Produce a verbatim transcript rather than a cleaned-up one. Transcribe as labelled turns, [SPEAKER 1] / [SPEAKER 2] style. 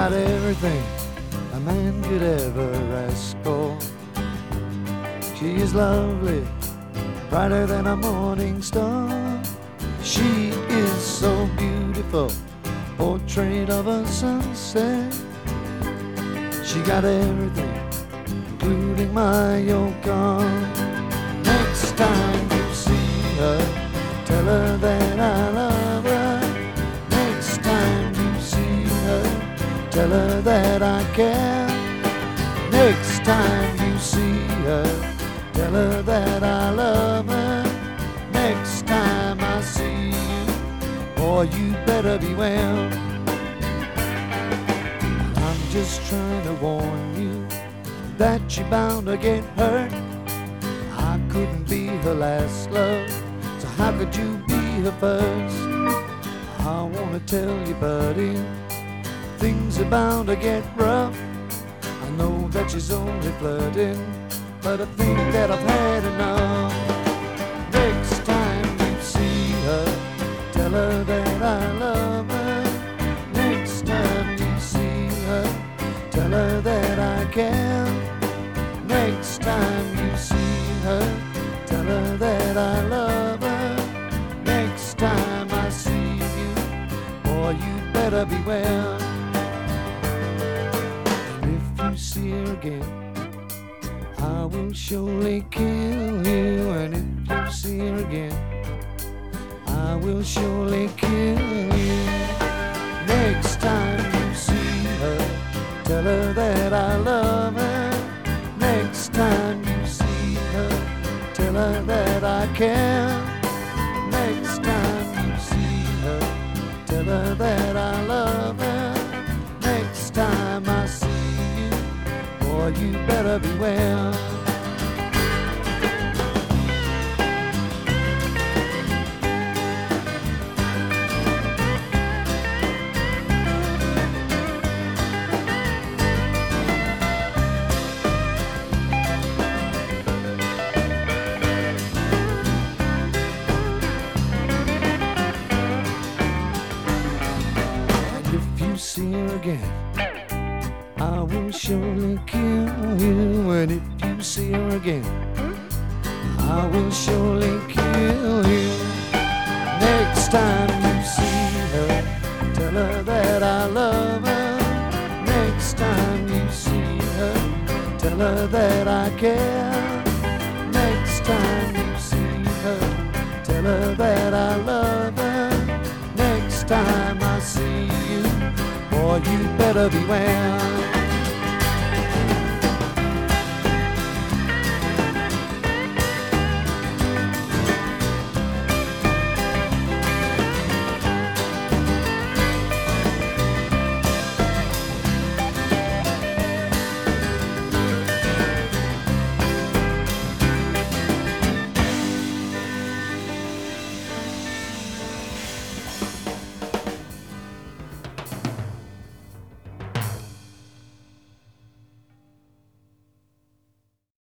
[SPEAKER 1] got everything a man could ever ask for. She is lovely, brighter than a morning star. She is so beautiful, portrait of a sunset. She got everything, including my old car. Next time you see her, tell her that I love her. Next time you see her, tell her that I care. Next time you see her, tell her that I love her. Next time I see you, boy, you better beware. I'm just trying to warn you that you're bound to get hurt. I couldn't be her last love, so how could you be her first? I wanna tell you, buddy, things are bound to get rough. I know that she's only flirting, but I think that I've had enough. Next time you see her, tell her that I love her. Next time you see her, tell her that I care. Next time you see her, tell her that I love her. Next time I see you, boy, you better beware. And if you see her again, I will surely kill you. And if you see her again, I will surely kill you. Next time you see her, tell her that I love her. Next time you see her, tell her that I care. Next time you see her, tell her that I love her. Next time I see you, boy, you better beware. See her again, I will surely kill you. And if you see her again, I will surely kill you. Next time you see her, tell her that I love her. Next time you see her, tell her that I care. Next time you see her, tell her that I love her. Next time I see you, boy, you better beware.